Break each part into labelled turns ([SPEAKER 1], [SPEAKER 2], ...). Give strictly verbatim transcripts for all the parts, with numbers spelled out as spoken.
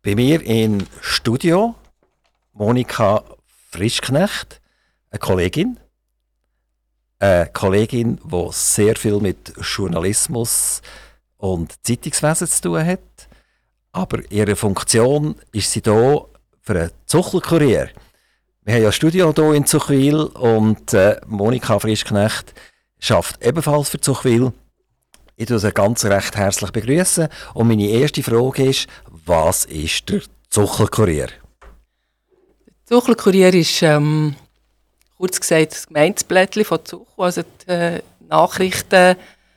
[SPEAKER 1] Bei mir im Studio Monika Frischknecht, eine Kollegin. Eine Kollegin, die sehr viel mit Journalismus und Zeitungswesen zu tun hat. Aber ihre Funktion ist sie hier für einen Zuchler-Kurier. Wir haben ja ein Studio hier in Zuchwil und äh, Monika Frischknecht arbeitet ebenfalls für Zuchwil. Ich begrüße sie ganz recht herzlich begrüßen. Und meine erste Frage ist, was ist der Zuchler-Kurier?
[SPEAKER 2] Der Zuchler-Kurier ist, ähm, kurz gesagt, das Gemeindeblättchen von Zuchel, also die äh, Nachrichten,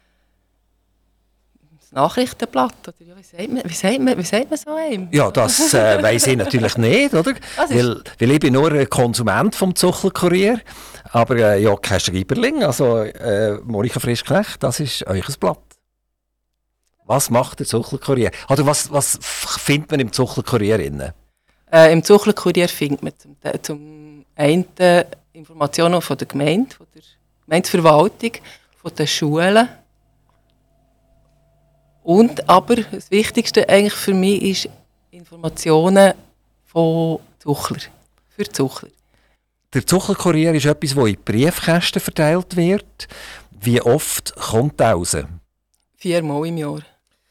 [SPEAKER 2] das Nachrichtenblatt, oder ja, wie sagt man, wie sagt man, wie sagt man so einem?
[SPEAKER 1] Ja, das äh, weiss ich natürlich nicht, oder? Weil, weil ich bin nur ein Konsument vom Zuchler-Kurier, aber äh, ja, kein Schreiberling. Also äh, Monika Frischknecht, das ist euch ein Blatt. Was macht der Zuchler-Kurier? Oder was, was findet man im Zuchler-Kurier inne?
[SPEAKER 2] Äh, Im Zuchler-Kurier findet man zum, zum einen Informationen von der Gemeinde, von der Gemeindeverwaltung, von den Schulen. Und aber das Wichtigste eigentlich für mich ist Informationen von Zuchler, für Zuchler.
[SPEAKER 1] Der Zuchler-Kurier ist etwas, das in Briefkästen verteilt wird. Wie oft kommt er raus?
[SPEAKER 2] Viermal im Jahr.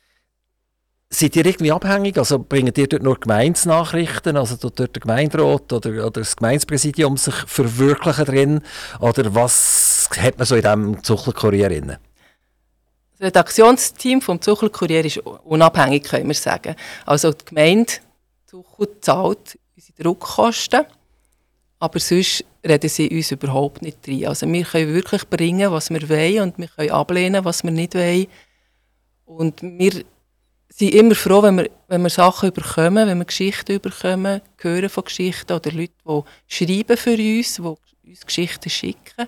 [SPEAKER 1] Seid ihr irgendwie abhängig? Also bringen ihr dort nur Gemeinsnachrichten, also dort der Gemeinderat oder, oder das Gemeindepräsidium sich verwirklichen drin? Oder was hat man so in diesem Zuchler-Kurier drin?
[SPEAKER 2] Das Redaktionsteam vom Zuchler-Kurier ist unabhängig, können wir sagen. Also die Gemeinde Zuchel zahlt unsere Druckkosten, aber sonst reden sie uns überhaupt nicht rein. Also wir können wirklich bringen, was wir wollen, und wir können ablehnen, was wir nicht wollen. Und wir sind immer froh, wenn wir, wenn wir Sachen überkommen, wenn wir Geschichten überkommen, hören von Geschichten oder Leute, die schreiben für uns, die uns Geschichten schicken.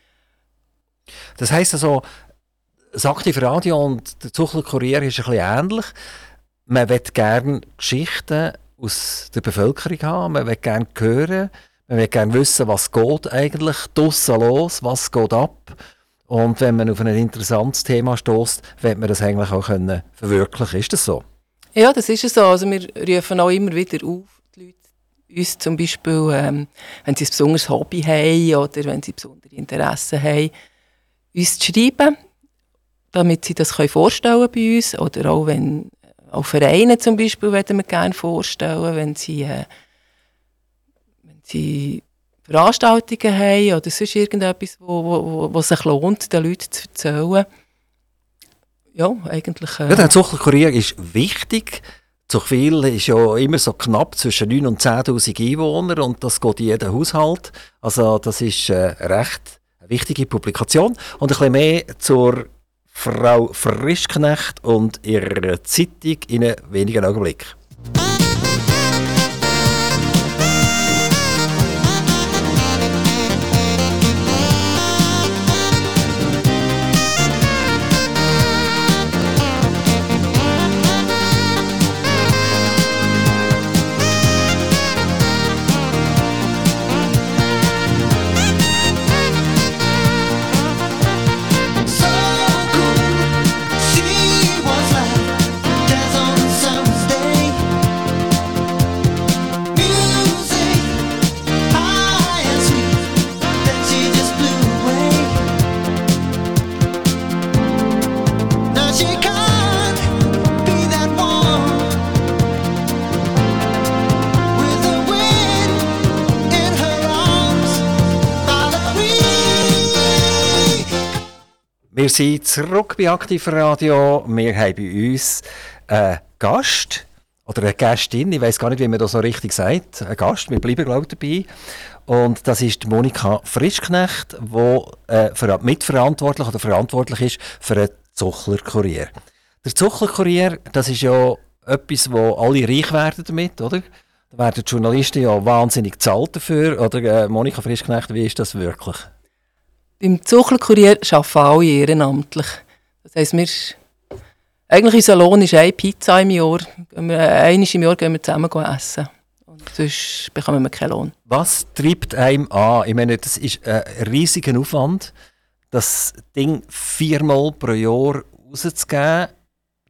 [SPEAKER 1] Das heisst also, das Aktive Radio und der Zuchler-Kurier ist ein bisschen ähnlich. Man will gerne Geschichten aus der Bevölkerung haben, man will gerne hören, man will gerne wissen, was geht eigentlich draussen los, was geht ab. Und wenn man auf ein interessantes Thema stößt, will man das eigentlich auch können verwirklichen. Ist das so?
[SPEAKER 2] Ja, das ist so. Also wir rufen auch immer wieder auf, die Leute uns zum Beispiel, ähm, wenn sie ein besonderes Hobby haben oder wenn sie besondere Interessen haben, uns zu schreiben, damit sie das können vorstellen bei uns. Oder auch wenn auch Vereine zum Beispiel würden wir gerne vorstellen, wenn sie, äh, wenn sie Veranstaltungen haben oder sonst irgendetwas, wo, wo, wo sich lohnt, den Leuten zu erzählen. Ja, eigentlich. Äh,
[SPEAKER 1] ja, der Zuchler-Kurier ist wichtig. Zuchwil ist ja immer so knapp zwischen neun und zehntausend Einwohner und das geht in jeden Haushalt. Also das ist äh, eine recht wichtige Publikation. Und ein bisschen mehr zur Frau Frischknecht und ihrer Zeitung in wenigen Augenblicken. Wir sind zurück bei Aktiv Radio. Wir haben bei uns einen Gast oder eine Gästin. Ich weiss gar nicht, wie man das so richtig sagt. Ein Gast, wir bleiben, glaube ich, dabei. Und das ist Monika Frischknecht, die äh, mitverantwortlich oder verantwortlich ist für den Zuchler-Kurier. Der Zuchler-Kurier, das ist ja etwas, wo alle reich werden damit, oder? Da werden die Journalisten ja wahnsinnig gezahlt dafür. Oder äh, Monika Frischknecht, wie ist das wirklich?
[SPEAKER 2] Beim Zuchler-Kurier arbeiten alle ehrenamtlich. Das heisst, wir, eigentlich unser Lohn ist eine Pizza im Jahr. Einmal im Jahr gehen wir zusammen essen. Und sonst bekommen wir keinen Lohn.
[SPEAKER 1] Was treibt einem an? Ich meine, das ist ein riesiger Aufwand, das Ding viermal pro Jahr rauszugeben.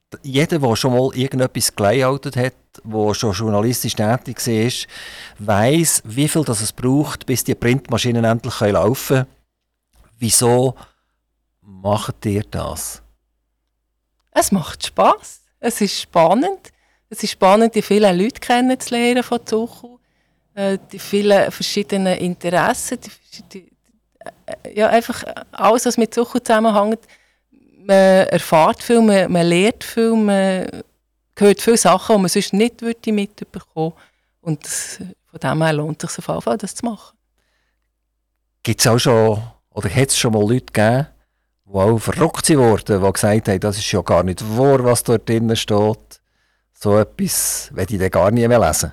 [SPEAKER 1] jeder, der schon mal irgendetwas gelayoutet hat, der schon journalistisch tätig war, weiss, wie viel das es braucht, bis die Printmaschinen endlich laufen können. Wieso macht ihr das?
[SPEAKER 2] Es macht Spass. Es ist spannend. Es ist spannend, die vielen Leute kennenzulernen von Zuchu, äh, die vielen verschiedenen Interessen, die, die, ja, einfach alles, was mit Zuchu zusammenhängt. Man erfährt viel, man, man lernt viel, man hört viele Sachen, die man sonst nicht mitbekommen würde. Und das, von dem her lohnt es sich auf jeden Fall, das zu machen.
[SPEAKER 1] Gibt es auch schon, oder hat es schon mal Leute gegeben, die auch verrückt wurden, die gesagt haben, das ist ja gar nicht wahr, was dort drinnen steht. So etwas will ich dann gar nie mehr lesen.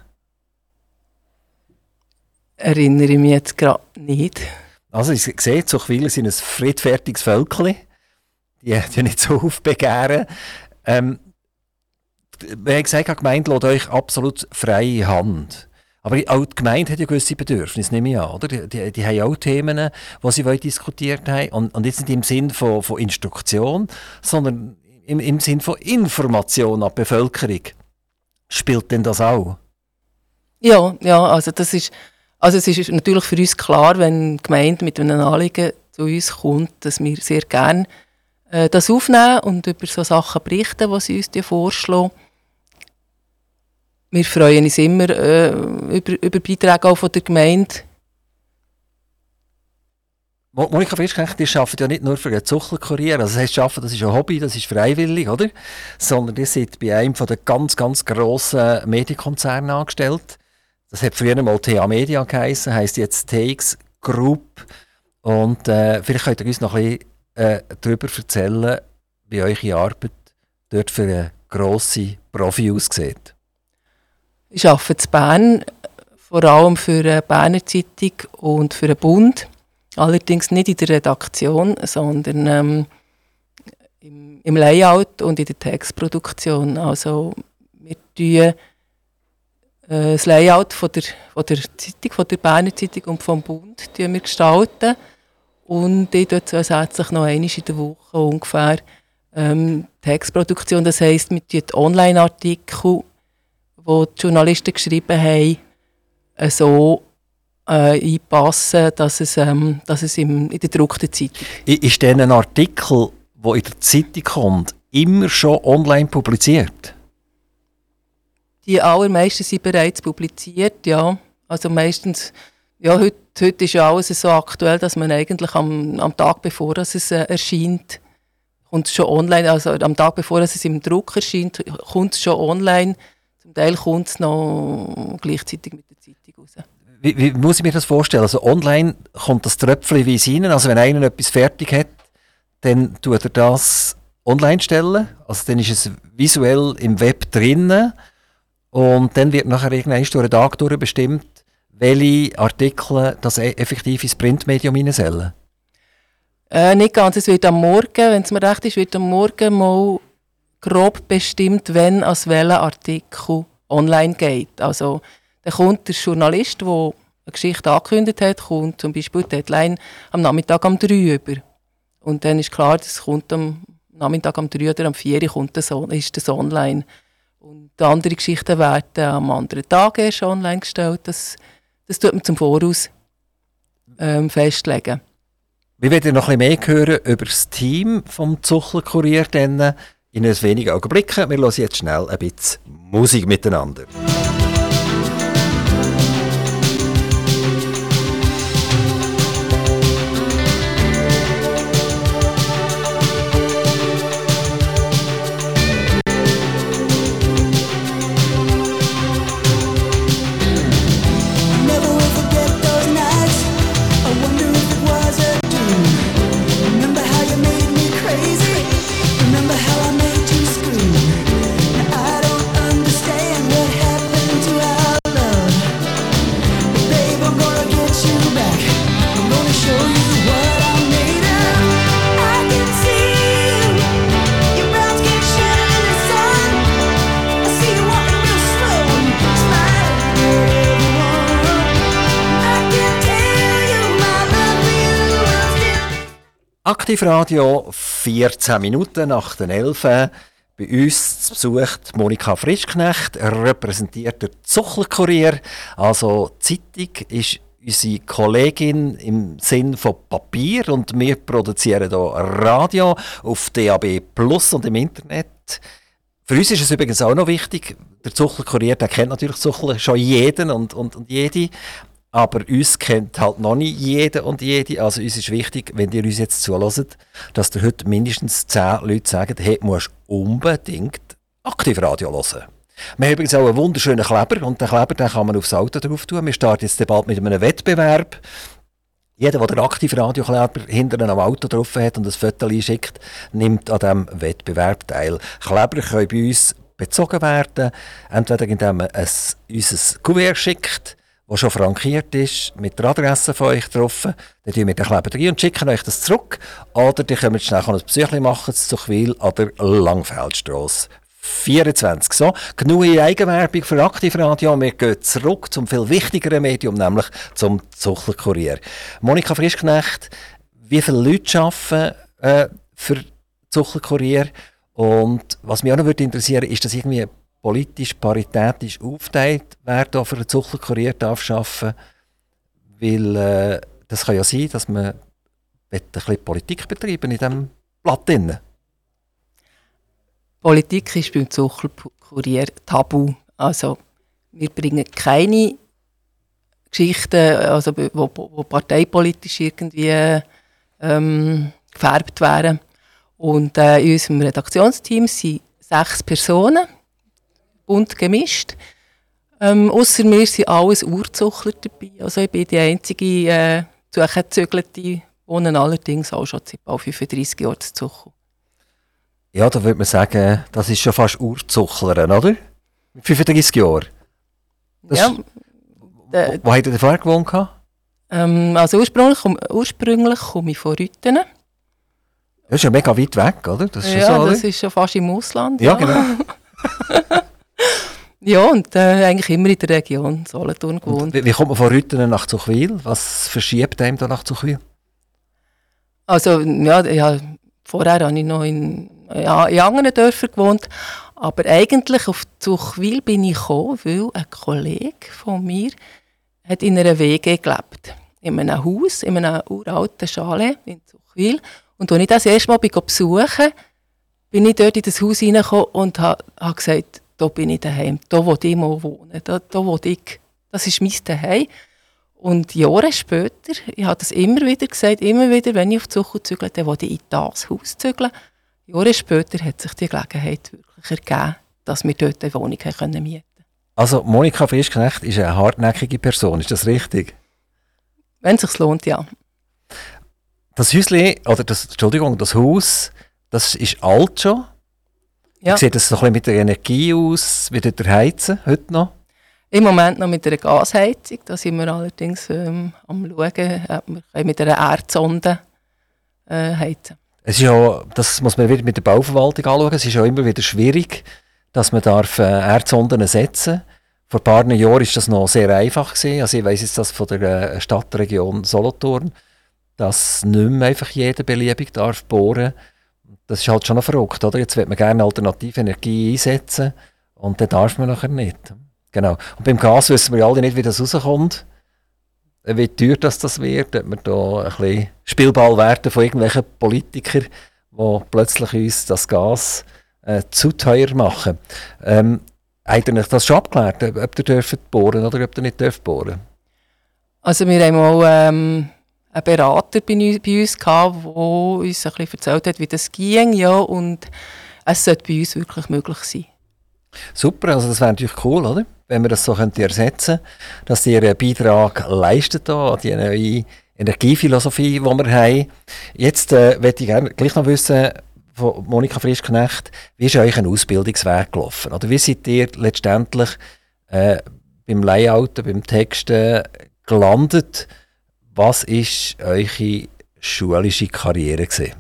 [SPEAKER 2] Erinnere ich mich jetzt gerade nicht.
[SPEAKER 1] Also, ich sehe, Zuchwil sind ein friedfertiges Völkchen. Die haben nicht so aufbegehren. Ähm, wie ich gesagt habe, die Gemeinde lässt euch absolut freie Hand. Aber auch die Gemeinde hat ja gewisse Bedürfnisse, nehme ich an. Oder? Die, die, die haben auch Themen, die sie diskutiert haben. Und, und jetzt nicht im Sinn von, von Instruktion, sondern im, im Sinn von Information an die Bevölkerung. Spielt denn das auch?
[SPEAKER 2] Ja, ja, also das ist, also es ist natürlich für uns klar, wenn die Gemeinde mit einem Anliegen zu uns kommt, dass wir sehr gerne äh, das aufnehmen und über so Sachen berichten, die sie uns vorschlagen. Wir freuen uns immer äh, über, über Beiträge auch von der Gemeinde.
[SPEAKER 1] Monika Frischknecht, ihr arbeitet ja nicht nur für einen Zuchtelkurier, also das heisst, arbeiten, das ist ein Hobby, das ist freiwillig, oder? Sondern ihr seid bei einem der ganz, ganz grossen Medienkonzerne angestellt. Das hat früher mal T A Media geheissen, heisst jetzt T X Group. Und äh, vielleicht könnt ihr uns noch ein bisschen äh, darüber erzählen, wie eure Arbeit dort für eine grosse Profi aussieht.
[SPEAKER 2] Ich arbeite in Bern, vor allem für eine Berner Zeitung und für den Bund. Allerdings nicht in der Redaktion, sondern ähm, im, im Layout und in der Textproduktion. Also wir tun äh, das Layout von der, von der Zeitung, von der Berner Zeitung und vom Bund wir gestalten. Und ich tue zusätzlich noch einmal in der Woche ungefähr ähm, Textproduktion. Das heisst, wir tun die Online-Artikel, die die Journalisten geschrieben haben, äh, so Äh, einpassen, dass es, ähm, dass es im, in der gedruckten Zeitung
[SPEAKER 1] ist. Ist denn ein Artikel, der in der Zeitung kommt, immer schon online publiziert?
[SPEAKER 2] Die allermeisten sind bereits publiziert, ja. Also meistens, ja, heute, heute ist ja alles so aktuell, dass man eigentlich am, am Tag bevor es äh, erscheint, kommt es schon online, also am Tag bevor es im Druck erscheint, kommt es schon online. Zum Teil kommt es noch gleichzeitig mit der Zeitung raus.
[SPEAKER 1] Wie, wie muss ich mir das vorstellen? Also online kommt das tröpfchenweise rein. Also wenn einer etwas fertig hat, dann tut er das online stellen. Also dann ist es visuell im Web drin. Und dann wird nachher irgendwann durch den Tag durch bestimmt, welche Artikel das effektiv ins Printmedium hinein sollen.
[SPEAKER 2] Äh, nicht ganz. Es wird am Morgen, wenn es mir recht ist, wird am Morgen mal grob bestimmt, wenn als welcher Artikel online geht. Also dann kommt der Journalist, der eine Geschichte angekündigt hat, kommt zum Beispiel die Deadline am Nachmittag um drei über. Und dann ist klar, das kommt am Nachmittag um drei oder um vier kommt das, ist das online. Und die anderen Geschichten werden am anderen Tag erst online gestellt. Das, das tut man zum Voraus ähm, festlegen.
[SPEAKER 1] Wir werden noch ein bisschen mehr hören über das Team vom Zuchtelkurier in ein wenigen Augenblicken. Wir hören jetzt schnell ein bisschen Musik miteinander. Aktiv Radio, vierzehn Minuten nach den elf. Bei uns zu Besuch Monika Frischknecht, repräsentiert der Zuchler-Kurier. Also die Zeitung ist unsere Kollegin im Sinn von Papier und wir produzieren hier Radio auf D A B Plus und im Internet. Für uns ist es übrigens auch noch wichtig, der Zuchler-Kurier, der kennt natürlich Zuchler schon jeden und, und, und jede, aber uns kennt halt noch nicht jeder und jede. Also uns ist wichtig, wenn ihr uns jetzt zuhört, dass ihr heute mindestens zehn Leute sagen, hey, du musst unbedingt Aktivradio hören. Wir haben übrigens auch einen wunderschönen Kleber und den Kleber den kann man aufs Auto drauf tun. Wir starten jetzt bald mit einem Wettbewerb. Jeder, der den Aktivradiokleber hinter einem Auto drauf hat und ein Foto schickt, nimmt an diesem Wettbewerb teil. Kleber können bei uns bezogen werden, entweder indem man ein, uns ein Kuvert schickt, das schon frankiert ist, mit der Adresse von euch drauf. Dann tun wir den Kleber rein und schicken euch das zurück. Oder ihr könnt schnell ein Besuch machen zu Zuchwil an der Langfeldstrasse vierundzwanzig. So, genug Eigenwerbung für Aktivradio. Wir gehen zurück zum viel wichtigeren Medium, nämlich zum Zuchler-Kurier. Monika Frischknecht, wie viele Leute arbeiten äh, für Zuchler-Kurier? Und was mich auch noch würde interessieren, ist, dass irgendwie politisch paritätisch aufgeteilt, wer da für einen Zuchler-Kurier darf arbeiten. Weil äh, das kann ja sein, dass man ein bisschen Politik betreiben in diesem Blatt drin.
[SPEAKER 2] Politik ist beim Zuchler-Kurier tabu. Also, wir bringen keine Geschichten, also, die wo, wo parteipolitisch irgendwie ähm, gefärbt wären. Und äh, in unserem Redaktionsteam sind sechs Personen, bunt gemischt. Ähm, Ausser mir sind alles Urzuchler dabei. Also, ich bin die einzige äh, Zugezügelte, wohnen allerdings auch schon seit bald fünfunddreissig Jahren zu Zuchel.
[SPEAKER 1] Ja, da würde man sagen, das ist schon fast Urzuchlerin, oder? Mit fünfunddreissig Jahren. Das
[SPEAKER 2] Ja.
[SPEAKER 1] Ist, wo, wo habt ihr vorher gewohnt?
[SPEAKER 2] Ähm, also ursprünglich, ursprünglich komme ich von Rüttenen.
[SPEAKER 1] Das ist ja mega weit weg, oder? Das ist
[SPEAKER 2] ja,
[SPEAKER 1] so, oder?
[SPEAKER 2] das ist schon fast im Ausland.
[SPEAKER 1] Ja,
[SPEAKER 2] Ja,
[SPEAKER 1] genau.
[SPEAKER 2] ja und äh, eigentlich immer in der Region Solothurn gewohnt.
[SPEAKER 1] Wie, wie kommt man von Rüttenen nach Zuchwil? Was verschiebt einem da nach Zuchwil?
[SPEAKER 2] Also, ja, ja, vorher habe ich noch in, ja, in anderen Dörfern gewohnt. Aber eigentlich auf Zuchwil bin ich gekommen, weil ein Kollege von mir hat in einer W G gelebt. In einem Haus, in einem uralten Chalet in Zuchwil. Und als ich das erste Mal besuchen bin ich dort in das Haus hineingekommen und habe ha gesagt, da bin ich daheim, da will ich mal wohnen, da, da will ich, das ist mein Daheim. Und Jahre später, ich habe das immer wieder gesagt, immer wieder, wenn ich auf die Zuchel zügle, dann will ich in das Haus zügeln. Jahre später hat sich die Gelegenheit wirklich ergeben, dass wir dort eine Wohnung mieten können.
[SPEAKER 1] Also Monika Frischknecht ist eine hartnäckige Person, ist das richtig?
[SPEAKER 2] Wenn es sich lohnt, ja.
[SPEAKER 1] Das Häuschen, oder das, Entschuldigung, das Haus, das ist alt schon.
[SPEAKER 2] ja.
[SPEAKER 1] Wie sieht das so ein bisschen mit der Energie aus? Wie tut ihr heizen heute noch?
[SPEAKER 2] Im Moment noch mit einer Gasheizung, da sind wir allerdings ähm, am Schauen, ob wir mit einer Erdsonde äh, heizen.
[SPEAKER 1] Es ist ja, das muss man wieder mit der Bauverwaltung anschauen. Es ist ja immer wieder schwierig, dass man darf, äh, Erdsonden setzen darf. Vor ein paar Jahren war das noch sehr einfach gewesen. Also ich weiss jetzt das von der äh, Stadtregion Solothurn, dass nicht mehr einfach jeder beliebig darf bohren. Das ist halt schon noch verrückt, oder? Jetzt will man gerne alternative Energie einsetzen und dann darf man nachher nicht. Genau. Und beim Gas wissen wir alle nicht, wie das rauskommt. Wie teuer das, das wird, ob wir da ein bisschen Spielball werden von irgendwelchen Politikern, die plötzlich uns das Gas äh, zu teuer machen. Ähm, habt ihr das schon abgeklärt, ob ihr dürft bohren oder ob ihr nicht dürft bohren?
[SPEAKER 2] Also wir haben auch ähm, einen Berater bei uns, bei uns gehabt, der uns ein bisschen erzählt hat, wie das ging. Ja, und es sollte bei uns wirklich möglich sein.
[SPEAKER 1] Super, also das wäre natürlich cool, oder? Wenn wir das so könnte ersetzen könnten, dass ihr einen Beitrag leistet an die neue Energiephilosophie, die wir haben. Jetzt äh, möchte ich gerne gleich noch wissen, von Monika Frischknecht, wie ist euch ein Ausbildungsweg gelaufen? Oder wie seid ihr letztendlich äh, beim Layouten, beim Texten gelandet? Was war eure schulische Karriere gewesen?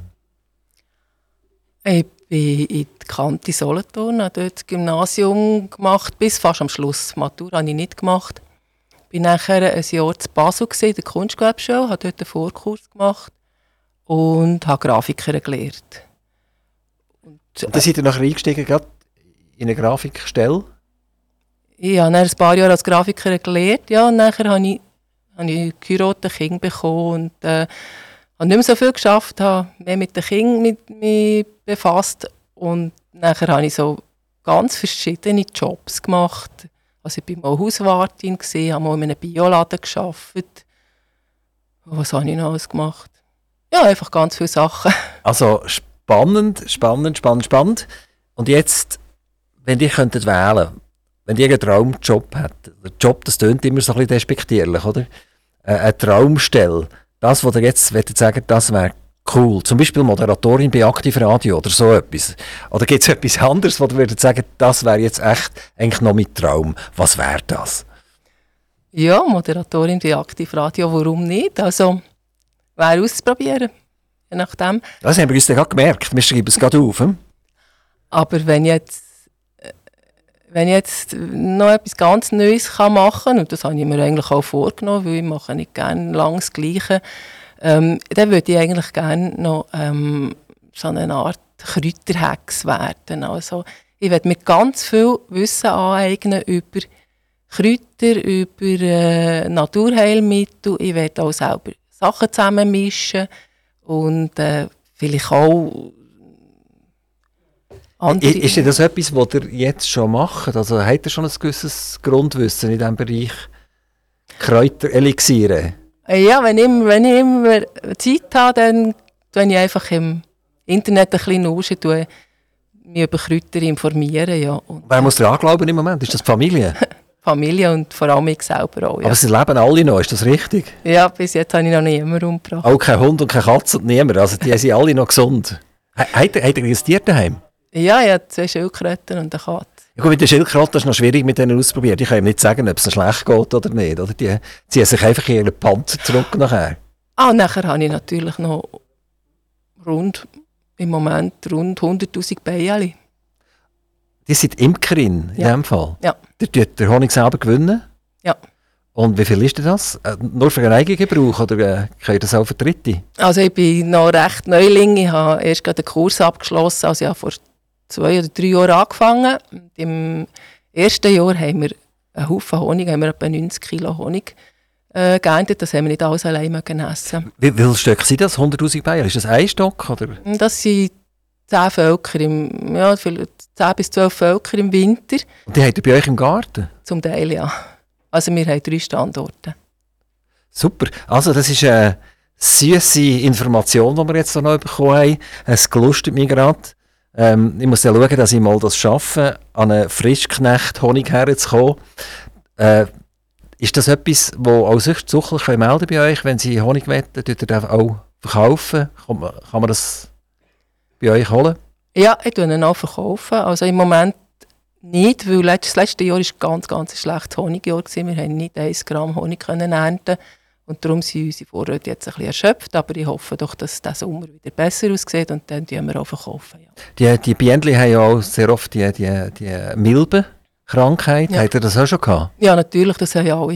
[SPEAKER 2] Ich bin in die Kante Solothurn, habe dort das Gymnasium gemacht, bis fast am Schluss. Matura habe ich nicht gemacht. Ich war nachher ein Jahr zu Basel, in der Kunstgewerbeschule, habe dort einen Vorkurs gemacht und habe Grafikerin gelernt. Und
[SPEAKER 1] Und dann seid ihr nachher eingestiegen, gerade in eine Grafikstelle?
[SPEAKER 2] Ich habe dann ein paar Jahre als Grafikerin gelernt, ja, und nachher habe ich, habe ich geheiratet, ein Kind bekommen und äh, habe nicht mehr so viel geschafft, habe mehr mit den Kindern mit mich befasst und nachher habe ich so ganz verschiedene Jobs gemacht. Also ich war mal Hauswartin, habe mal in einem Bioladen gearbeitet. Was habe ich noch alles gemacht? Ja, einfach ganz viele Sachen.
[SPEAKER 1] Also spannend, spannend, spannend, spannend. Und jetzt, wenn ihr könntet wählen, wenn ihr einen Traumjob hättet, der Job, das klingt immer so ein bisschen despektierlich, oder? Äh, eine Traumstelle, das, was ihr jetzt wollt sagen, das wäre cool. Zum Beispiel Moderatorin bei Aktivradio oder so etwas. Oder gibt es etwas anderes, wo ihr würdet sagen, das wäre jetzt echt eigentlich noch mein Traum. Was wäre das?
[SPEAKER 2] Ja, Moderatorin bei Aktivradio, warum nicht? Also, wäre auszuprobieren, je nachdem.
[SPEAKER 1] Das haben wir uns dann gerade gemerkt, wir schreiben es gerade auf. Hm?
[SPEAKER 2] Aber wenn ich jetzt, wenn ich jetzt noch etwas ganz Neues kann machen kann, und das habe ich mir eigentlich auch vorgenommen, weil ich mache nicht gerne lang das Gleiche, ähm, dann würde ich eigentlich gerne noch ähm, so eine Art Kräuterhex werden. Also, ich werde mir ganz viel Wissen aneignen über Kräuter, über äh, Naturheilmittel. Ich werde auch selber Sachen zusammenmischen und äh, vielleicht auch andere.
[SPEAKER 1] Ist das etwas, was ihr jetzt schon macht? Also habt ihr schon ein gewisses Grundwissen in diesem Bereich Kräuterelixiere?
[SPEAKER 2] Ja, wenn ich, wenn ich immer Zeit habe, dann tue ich einfach im Internet ein bisschen Nuschen, tue mich über Kräuter informieren. Ja. Und
[SPEAKER 1] wer muss daran glauben im Moment? Ist das die Familie?
[SPEAKER 2] Familie und vor allem ich selber auch. Ja.
[SPEAKER 1] Aber sie leben alle noch, ist das richtig?
[SPEAKER 2] Ja, bis jetzt habe ich noch niemanden umgebracht.
[SPEAKER 1] Auch kein Hund und keine Katze und niemand, also die sind alle noch gesund. Habt ihr ein Tier daheim?
[SPEAKER 2] Ja, ich habe zwei Schildkröten und eine Katze.
[SPEAKER 1] Ja, gut, mit den Schildkröten ist es noch schwierig, mit denen auszuprobieren. Die können ihm nicht sagen, ob es ihnen schlecht geht oder nicht. Oder? Die ziehen sich einfach in ihren Panzer zurück nachher.
[SPEAKER 2] Ah, und nachher habe ich natürlich noch rund, im Moment rund hunderttausend Bienen.
[SPEAKER 1] Die sind Imkerin in
[SPEAKER 2] Ja.
[SPEAKER 1] diesem Fall?
[SPEAKER 2] Ja.
[SPEAKER 1] Der tut den Honig selber gewinnen?
[SPEAKER 2] Ja.
[SPEAKER 1] Und wie viel ist denn das? Äh, nur für einen eigenen Gebrauch oder äh, könnt ihr das auch für Dritte?
[SPEAKER 2] Also ich bin noch recht Neuling. Ich habe erst gerade den Kurs abgeschlossen. Also ich habe vor zwei oder drei Jahren angefangen. Und im ersten Jahr haben wir einen Haufen Honig, haben wir etwa neunzig Kilo Honig äh, geerntet. Das haben wir nicht alles allein essen.
[SPEAKER 1] Wie, wie viele Stück sind das? hunderttausend Bienen? Ist das ein Stock? Oder?
[SPEAKER 2] Und das sind zehn Völker, im, ja, zehn bis zwölf Völker im Winter.
[SPEAKER 1] Und die habt ihr bei euch im Garten?
[SPEAKER 2] Zum Teil, ja. Also wir haben drei Standorte.
[SPEAKER 1] Super. Also das ist eine süße Information, die wir jetzt noch bekommen haben. Es gelustet mich gerade. Ähm, ich muss ja schauen, dass ich mal das schaffe, an einen Frischknecht-Honig herzukommen. Äh, ist das etwas, das auch Suchtsuchler melden bei euch, wenn sie Honig wetten? Tut ihr das auch verkaufen? Kann man, kann man das bei euch holen? Ja,
[SPEAKER 2] ich tue ihn auch verkaufen. Also im Moment nicht, weil das letzte Jahr war ganz, ganz ein schlechtes Honigjahr. Wir konnten nicht ein Gramm Honig können ernten. Und darum sind unsere Vorräte jetzt ein bisschen erschöpft. Aber ich hoffe doch, dass der Sommer wieder besser aussieht und dann verkaufen wir auch verkaufen. Ja.
[SPEAKER 1] Die, die Bienen haben ja auch sehr oft die, die, die Milbenkrankheit. Ja. Habt ihr das auch schon gehabt?
[SPEAKER 2] Ja, natürlich, das haben ja alle.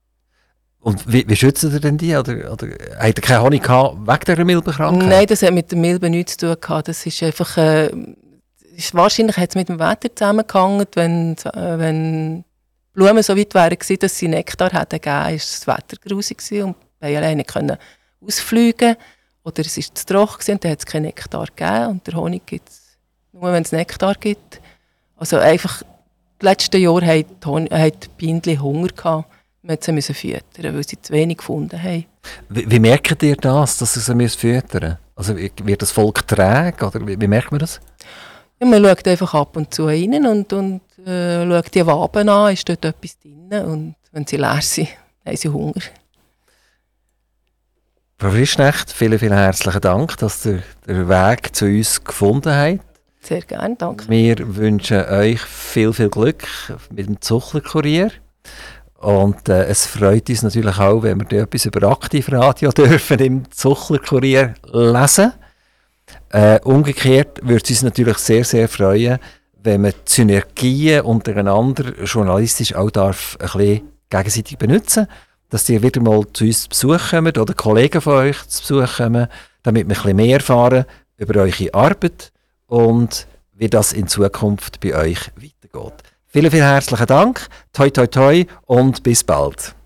[SPEAKER 1] Und wie, wie schützen ihr denn die? Oder, oder habt ihr keinen Honig gehabt wegen dieser Milbenkrankheit?
[SPEAKER 2] Nein, das hat mit der Milbe nichts zu tun gehabt. Das ist einfach... Äh, ist, wahrscheinlich hat es mit dem Wetter zusammengehangen. Wenn, äh, wenn Blumen so weit wären gewesen, dass sie Nektar hätten gegeben, war das Wetter grusig und die Bienen konnten ausfliegen. Oder es war zu trocken und dann hat es keinen Nektar gegeben. Und der Honig gibt es nur, wenn es Nektar gibt. Also einfach, das letzte Jahr hatten die, die Bienen Hunger gehabt. Wir mussten sie füttern, weil sie zu wenig gefunden haben.
[SPEAKER 1] Wie, wie merkt ihr das, dass ihr sie füttern müsst? Also wird das Volk träge oder wie, wie merkt man das?
[SPEAKER 2] Ja, man schaut einfach ab und zu rein und, und äh, schaut die Waben an, ist dort etwas drin und wenn sie leer sind, haben sie Hunger.
[SPEAKER 1] Frau Frischknecht, vielen, vielen herzlichen Dank, dass ihr den Weg zu uns gefunden habt.
[SPEAKER 2] Sehr gerne, danke.
[SPEAKER 1] Wir wünschen euch viel, viel Glück mit dem Zuchlerkurier. Und äh, es freut uns natürlich auch, wenn wir etwas über Aktivradio dürfen im Zuchlerkurier lesen. Äh, umgekehrt würde es uns natürlich sehr, sehr freuen, wenn man die Synergien untereinander journalistisch auch darf ein bisschen gegenseitig benutzen, dass ihr wieder mal zu uns zu Besuch kommt oder Kollegen von euch zu Besuch kommen, damit wir ein bisschen mehr erfahren über eure Arbeit und wie das in Zukunft bei euch weitergeht. Vielen, vielen herzlichen Dank. Toi, toi, toi und bis bald.